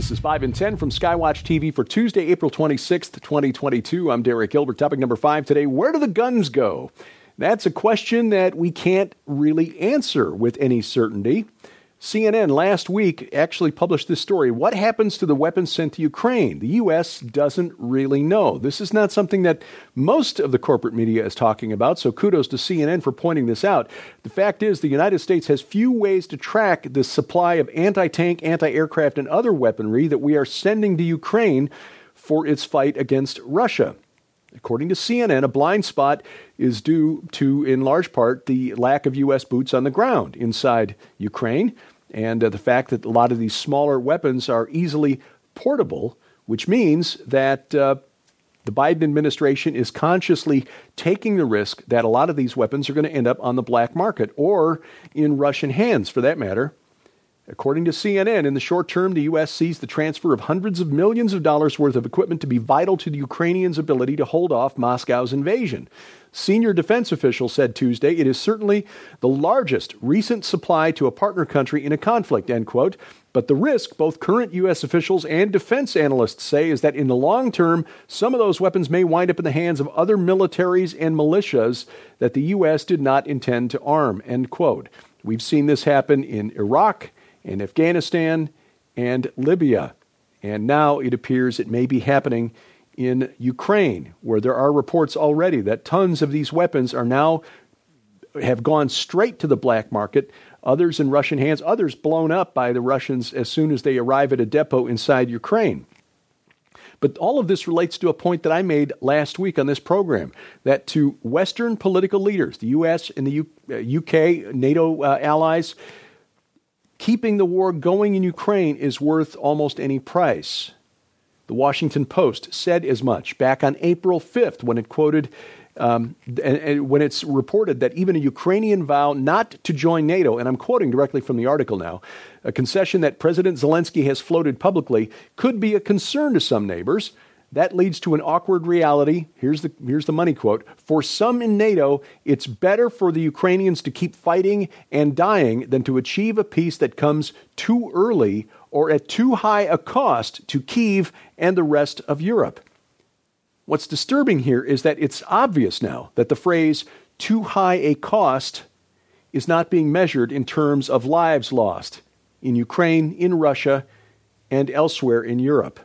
This is 5 and 10 from Skywatch TV for Tuesday, April 26th, 2022. I'm Derek Gilbert. Topic number 5 today, where do the guns go? That's a question that we can't really answer with any certainty. CNN last week actually published this story. What happens to the weapons sent to Ukraine? The U.S. doesn't really know. This is not something that most of the corporate media is talking about, so kudos to CNN for pointing this out. The fact is, the United States has few ways to track the supply of anti-tank, anti-aircraft, and other weaponry that we are sending to Ukraine for its fight against Russia. According to CNN, a blind spot is due to, in large part, the lack of U.S. boots on the ground inside Ukraine and the fact that a lot of these smaller weapons are easily portable, which means that the Biden administration is consciously taking the risk that a lot of these weapons are going to end up on the black market or in Russian hands, for that matter. According to CNN, in the short term, the U.S. sees the transfer of hundreds of millions of dollars worth of equipment to be vital to the Ukrainians' ability to hold off Moscow's invasion. Senior defense officials said Tuesday it is certainly the largest recent supply to a partner country in a conflict, end quote. But the risk, both current U.S. officials and defense analysts say, is that in the long term, some of those weapons may wind up in the hands of other militaries and militias that the U.S. did not intend to arm, end quote. We've seen this happen in Iraq, in Afghanistan, and Libya. And now it appears it may be happening in Ukraine, where there are reports already that tons of these weapons have gone straight to the black market, others in Russian hands, others blown up by the Russians as soon as they arrive at a depot inside Ukraine. But all of this relates to a point that I made last week on this program, that to Western political leaders, the U.S. and the UK, NATO allies, keeping the war going in Ukraine is worth almost any price. The Washington Post said as much back on April 5th when it quoted, when it's reported that even a Ukrainian vow not to join NATO, and I'm quoting directly from the article now, a concession that President Zelensky has floated publicly could be a concern to some neighbors. That leads to an awkward reality. Here's the money quote. For some in NATO, it's better for the Ukrainians to keep fighting and dying than to achieve a peace that comes too early or at too high a cost to Kyiv and the rest of Europe. What's disturbing here is that it's obvious now that the phrase too high a cost is not being measured in terms of lives lost in Ukraine, in Russia, and elsewhere in Europe.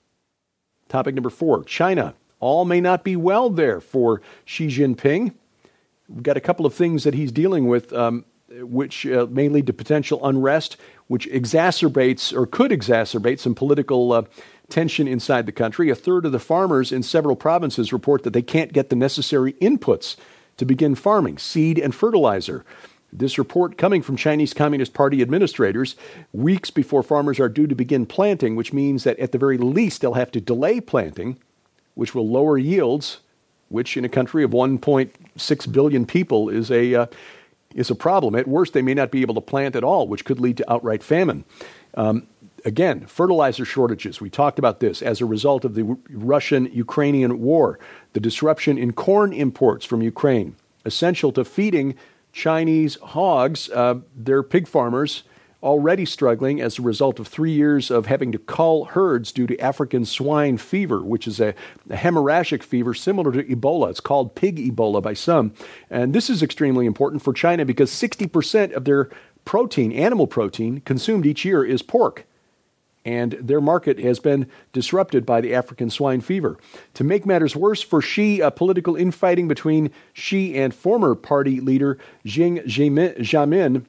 Topic number 4, China. All may not be well there for Xi Jinping. We've got a couple of things that he's dealing with, which may lead to potential unrest, which exacerbates or could exacerbate some political tension inside the country. A third of the farmers in several provinces report that they can't get the necessary inputs to begin farming, seed and fertilizer. This report coming from Chinese Communist Party administrators weeks before farmers are due to begin planting, which means that at the very least they'll have to delay planting, which will lower yields, which in a country of 1.6 billion people is a problem. At worst, they may not be able to plant at all, which could lead to outright famine. Again, fertilizer shortages. We talked about this as a result of the Russian-Ukrainian war, the disruption in corn imports from Ukraine, essential to feeding Chinese hogs. Their pig farmers already struggling as a result of 3 years of having to cull herds due to African swine fever, which is a hemorrhagic fever similar to Ebola. It's called pig Ebola by some. And this is extremely important for China because 60% of their protein, animal protein, consumed each year is pork. And their market has been disrupted by the African swine fever. To make matters worse for Xi, a political infighting between Xi and former party leader Jiang Zemin.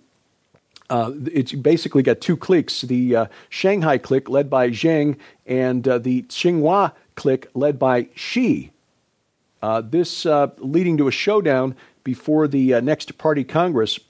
It's basically got two cliques, the Shanghai clique led by Jiang and the Tsinghua clique led by Xi. This leading to a showdown before the next party Congress.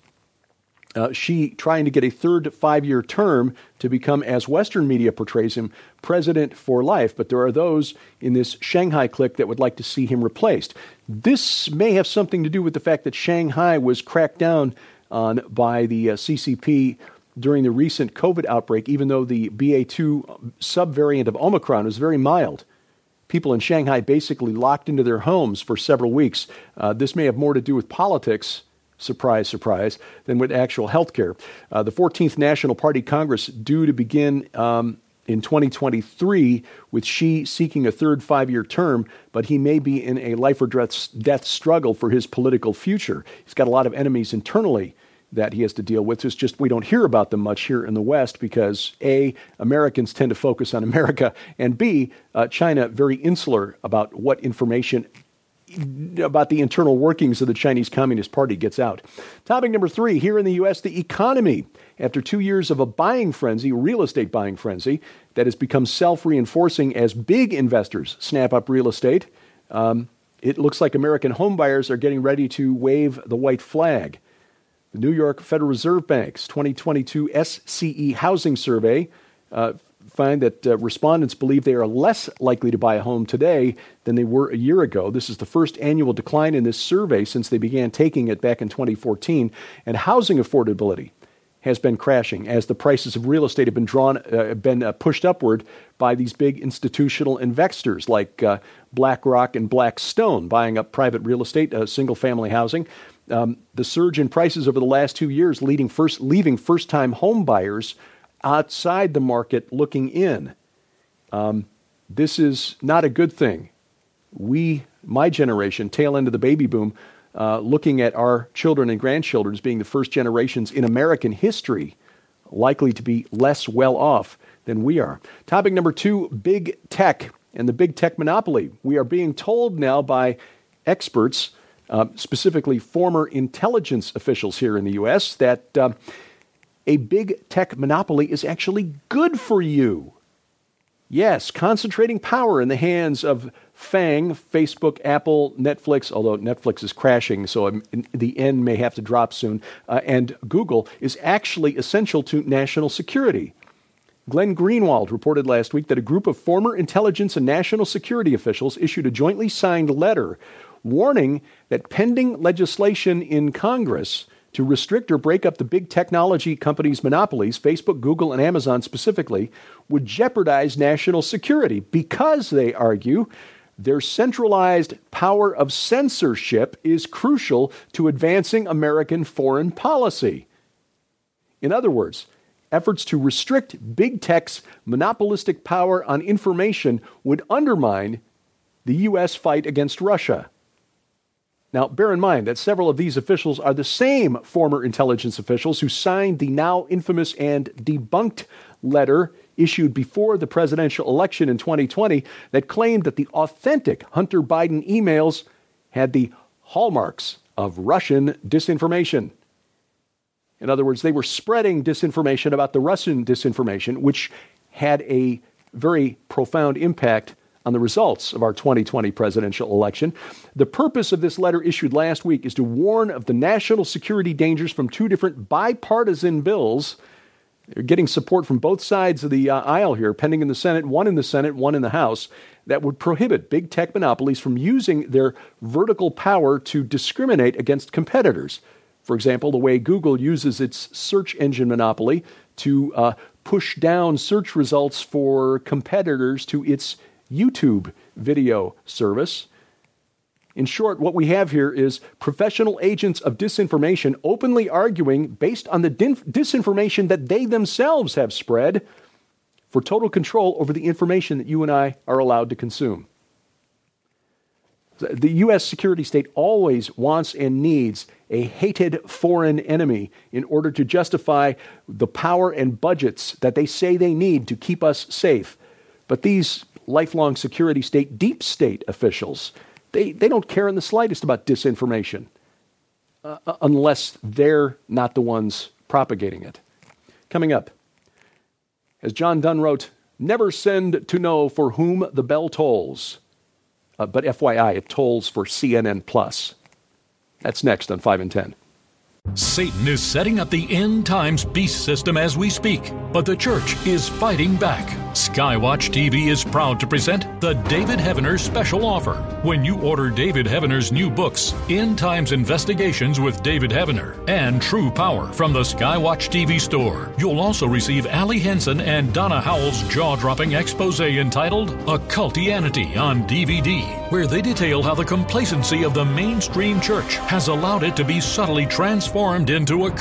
Xi trying to get a third 5-year term to become, as Western media portrays him, president for life. But there are those in this Shanghai clique that would like to see him replaced. This may have something to do with the fact that Shanghai was cracked down on by the CCP during the recent COVID outbreak, even though the BA2 subvariant of Omicron was very mild. People in Shanghai basically locked into their homes for several weeks. This may have more to do with politics, surprise, surprise, than with actual health care. The 14th National Party Congress due to begin in 2023 with Xi seeking a third 5-year term, but he may be in a life or death struggle for his political future. He's got a lot of enemies internally that he has to deal with. It's just we don't hear about them much here in the West because A, Americans tend to focus on America, and B, China very insular about what information about the internal workings of the Chinese Communist Party gets out. Topic number 3, here in the U.S., the economy. After 2 years of a buying frenzy, real estate buying frenzy, that has become self-reinforcing as big investors snap up real estate, it looks like American homebuyers are getting ready to wave the white flag. The New York Federal Reserve Bank's 2022 SCE Housing Survey find that respondents believe they are less likely to buy a home today than they were a year ago. This is the first annual decline in this survey since they began taking it back in 2014. And housing affordability has been crashing as the prices of real estate have been pushed upward by these big institutional investors like BlackRock and Blackstone buying up private real estate, single-family housing. The surge in prices over the last 2 years leaving first-time home buyers outside the market looking in. This is not a good thing. My generation, tail end of the baby boom, looking at our children and grandchildren as being the first generations in American history, likely to be less well off than we are. Topic number 2, big tech and the big tech monopoly. We are being told now by experts, specifically former intelligence officials here in the U.S., that a big tech monopoly is actually good for you. Yes, concentrating power in the hands of FANG, Facebook, Apple, Netflix, although Netflix is crashing, so the end may have to drop soon, and Google is actually essential to national security. Glenn Greenwald reported last week that a group of former intelligence and national security officials issued a jointly signed letter warning that pending legislation in Congress to restrict or break up the big technology companies' monopolies, Facebook, Google, and Amazon specifically, would jeopardize national security because, they argue, their centralized power of censorship is crucial to advancing American foreign policy. In other words, efforts to restrict big tech's monopolistic power on information would undermine the U.S. fight against Russia. Now, bear in mind that several of these officials are the same former intelligence officials who signed the now infamous and debunked letter issued before the presidential election in 2020 that claimed that the authentic Hunter Biden emails had the hallmarks of Russian disinformation. In other words, they were spreading disinformation about the Russian disinformation, which had a very profound impact on the results of our 2020 presidential election. The purpose of this letter issued last week is to warn of the national security dangers from 2 different bipartisan bills. They're getting support from both sides of the aisle here, pending in the Senate, one in the House, that would prohibit big tech monopolies from using their vertical power to discriminate against competitors. For example, the way Google uses its search engine monopoly to push down search results for competitors to its YouTube video service. In short, what we have here is professional agents of disinformation openly arguing, based on the disinformation that they themselves have spread, for total control over the information that you and I are allowed to consume. The U.S. security state always wants and needs a hated foreign enemy in order to justify the power and budgets that they say they need to keep us safe. But these lifelong security state, deep state officials, they don't care in the slightest about disinformation unless they're not the ones propagating it. Coming up, as John Donne wrote, never send to know for whom the bell tolls. But FYI, it tolls for CNN+. That's next on 5 and 10. Satan is setting up the end times beast system as we speak, but the church is fighting back. Skywatch TV is proud to present the David Heavener special offer. When you order David Heavener's new books, End Times Investigations with David Heavener and True Power from the Skywatch TV store, you'll also receive Allie Henson and Donna Howell's jaw-dropping expose entitled Occultianity on DVD, where they detail how the complacency of the mainstream church has allowed it to be subtly transformed into a cult.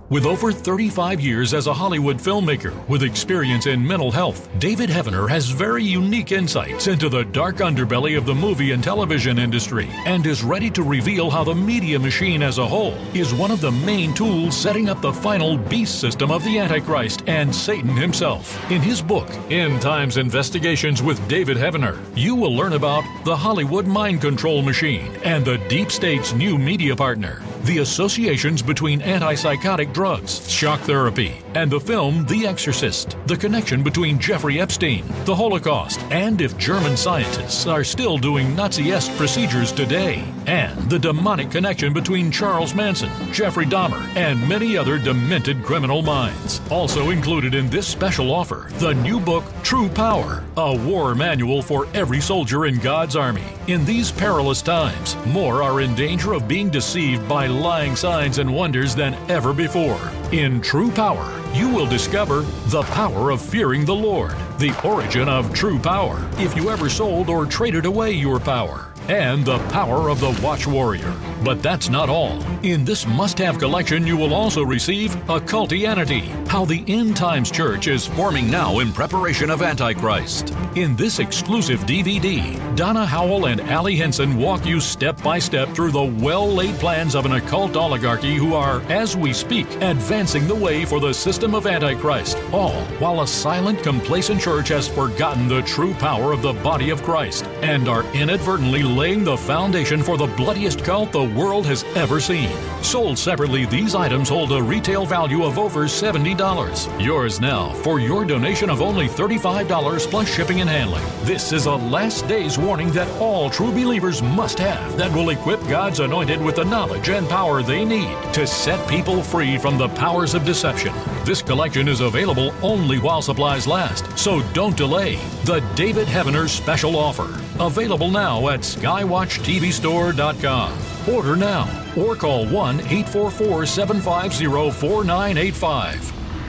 With over 35 years as a Hollywood filmmaker with experience in mental health, David Heavener has very unique insights into the dark underbelly of the movie and television industry and is ready to reveal how the media machine as a whole is one of the main tools setting up the final beast system of the Antichrist and Satan himself. In his book, End Times Investigations with David Heavener, you will learn about the Hollywood mind control machine and the deep state's new media partner, the associations between antipsychotic drugs, shock therapy, and the film The Exorcist, the connection between Jeffrey Epstein, the Holocaust, and if German scientists are still doing Nazi-esque procedures today, and the demonic connection between Charles Manson, Jeffrey Dahmer, and many other demented criminal minds. Also included in this special offer, the new book, True Power, a war manual for every soldier in God's army. In these perilous times, more are in danger of being deceived by lying signs and wonders than ever before. In True Power, you will discover the power of fearing the Lord, the origin of true power, if you ever sold or traded away your power, and the power of the Watch Warrior. But that's not all. In this must-have collection, you will also receive Occultianity, how the End Times Church is forming now in preparation of Antichrist. In this exclusive DVD, Donna Howell and Allie Henson walk you step by step through the well-laid plans of an occult oligarchy who are, as we speak, advancing the way for the system of Antichrist, all while a silent, complacent church has forgotten the true power of the body of Christ and are inadvertently laying the foundation for the bloodiest cult the world has ever seen. Sold separately, these items hold a retail value of over $70. Yours now for your donation of only $35 plus shipping and handling. This is a last day's warning that all true believers must have that will equip God's anointed with the knowledge and power they need to set people free from the powers of deception. This collection is available only while supplies last, so don't delay. The David Heavener Special Offer. Available now at skywatchtvstore.com. Order now or call 1-844-750-4985.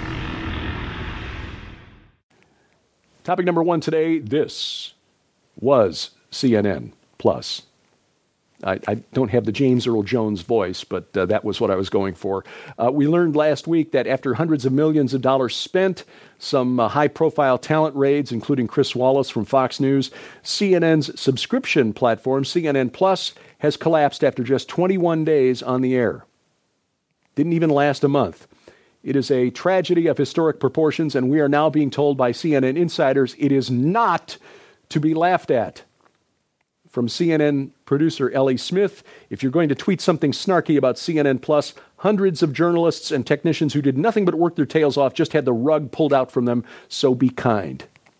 Topic number one today, this was CNN Plus. I don't have the James Earl Jones voice, but that was what I was going for. We learned last week that after hundreds of millions of dollars spent, some high-profile talent raids, including Chris Wallace from Fox News, CNN's subscription platform, CNN Plus, has collapsed after just 21 days on the air. Didn't even last a month. It is a tragedy of historic proportions, and we are now being told by CNN insiders it is not to be laughed at. From CNN producer Ellie Smith, if you're going to tweet something snarky about CNN Plus, hundreds of journalists and technicians who did nothing but work their tails off just had the rug pulled out from them, so be kind.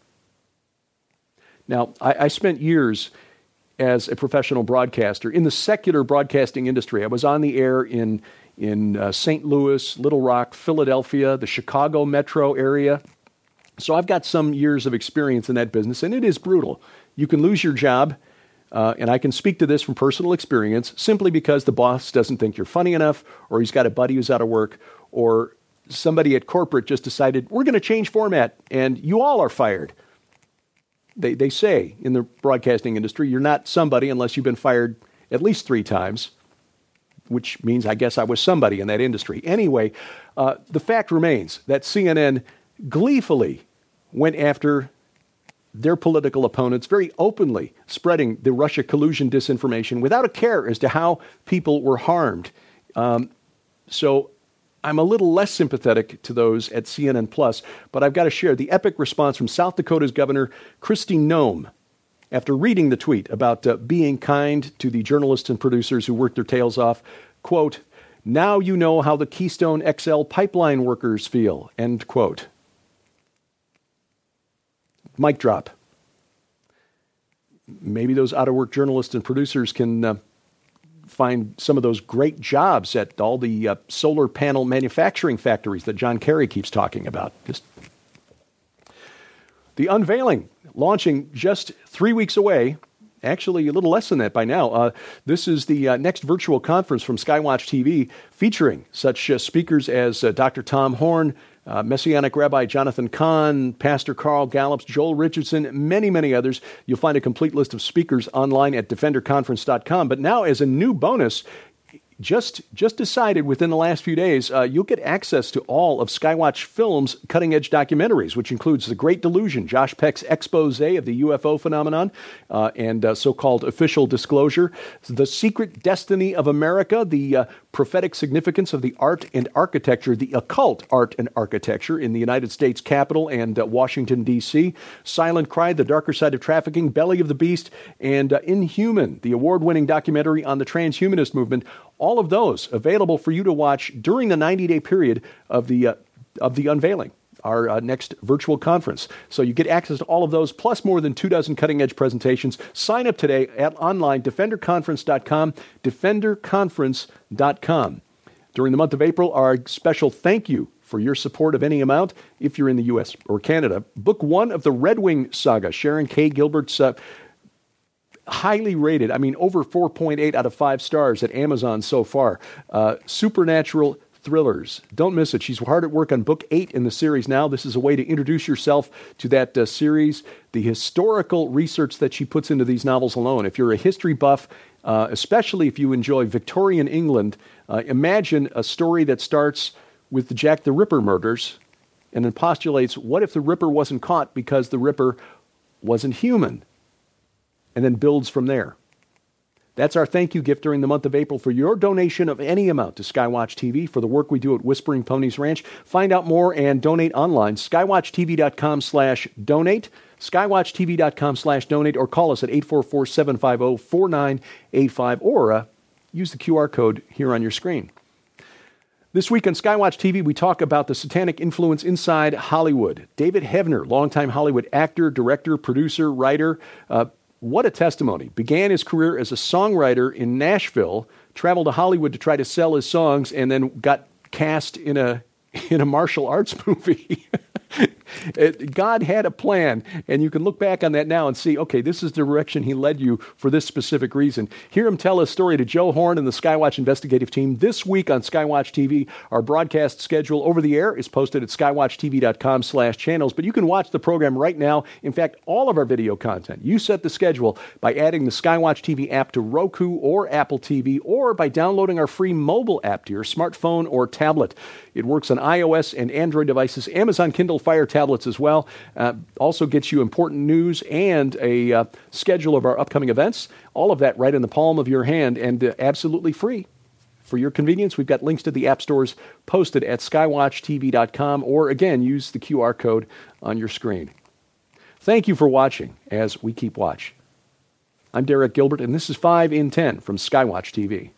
Now, I spent years as a professional broadcaster in the secular broadcasting industry. I was on the air in St. Louis, Little Rock, Philadelphia, the Chicago metro area. So I've got some years of experience in that business, and it is brutal. You can lose your job. And I can speak to this from personal experience simply because the boss doesn't think you're funny enough, or he's got a buddy who's out of work, or somebody at corporate just decided, we're going to change format, and you all are fired. They say in the broadcasting industry, you're not somebody unless you've been fired at least 3 times, which means I guess I was somebody in that industry. Anyway, the fact remains that CNN gleefully went after their political opponents, very openly spreading the Russia collusion disinformation without a care as to how people were harmed. So I'm a little less sympathetic to those at CNN Plus, but I've got to share the epic response from South Dakota's Governor Kristi Noem after reading the tweet about being kind to the journalists and producers who worked their tails off. Quote, "Now you know how the Keystone XL pipeline workers feel," end quote. Mic drop. Maybe those out-of-work journalists and producers can find some of those great jobs at all the solar panel manufacturing factories that John Kerry keeps talking about. Just the unveiling, launching just 3 weeks away. Actually, a little less than that by now. This is the next virtual conference from Skywatch TV featuring such speakers as Dr. Tom Horn, Messianic Rabbi Jonathan Kahn, Pastor Carl Gallups, Joel Richardson, many, many others. You'll find a complete list of speakers online at DefenderConference.com. But now, as a new bonus, just decided within the last few days, you'll get access to all of Skywatch Films' cutting-edge documentaries, which includes The Great Delusion, Josh Peck's expose of the UFO phenomenon and so-called official disclosure, The Secret Destiny of America, the prophetic significance of the art and architecture, the occult art and architecture in the United States Capitol and Washington, D.C., Silent Cry, The Darker Side of Trafficking, Belly of the Beast, and Inhuman, the award-winning documentary on the transhumanist movement. All of those available for you to watch during the 90-day period of the unveiling, our next virtual conference. So you get access to all of those, plus more than 24 cutting-edge presentations. Sign up today at online, defenderconference.com, defenderconference.com. During the month of April, our special thank you for your support of any amount if you're in the U.S. or Canada. Book 1 of the Red Wing saga, Sharon K. Gilbert's highly rated, over 4.8 out of 5 stars at Amazon so far. Supernatural thrillers. Don't miss it. She's hard at work on book 8 in the series now. This is a way to introduce yourself to that series, the historical research that she puts into these novels alone. If you're a history buff, especially if you enjoy Victorian England, imagine a story that starts with the Jack the Ripper murders and then postulates, what if the Ripper wasn't caught because the Ripper wasn't human? And then builds from there. That's our thank you gift during the month of April for your donation of any amount to Skywatch TV for the work we do at Whispering Ponies Ranch. Find out more and donate online, skywatchtv.com/donate, skywatchtv.com/donate, or call us at 844-750-4985, or use the QR code here on your screen. This week on Skywatch TV, we talk about the satanic influence inside Hollywood. David Heavener, longtime Hollywood actor, director, producer, writer, what a testimony. Began his career as a songwriter in Nashville, traveled to Hollywood to try to sell his songs, and then got cast in a martial arts movie. God had a plan, and you can look back on that now and see, okay, this is the direction he led you for this specific reason. Hear him tell his story to Joe Horn and the Skywatch investigative team this week on Skywatch TV. Our broadcast schedule over the air is posted at skywatchtv.com/channels, but you can watch the program right now. In fact, all of our video content. You set the schedule by adding the Skywatch TV app to Roku or Apple TV, or by downloading our free mobile app to your smartphone or tablet. It works on iOS and Android devices, Amazon Kindle Fire tablets as well. Also gets you important news and a schedule of our upcoming events. All of that right in the palm of your hand and absolutely free. For your convenience, we've got links to the app stores posted at skywatchtv.com, or again, use the QR code on your screen. Thank you for watching as we keep watch. I'm Derek Gilbert, and this is 5 in 10 from Skywatch TV.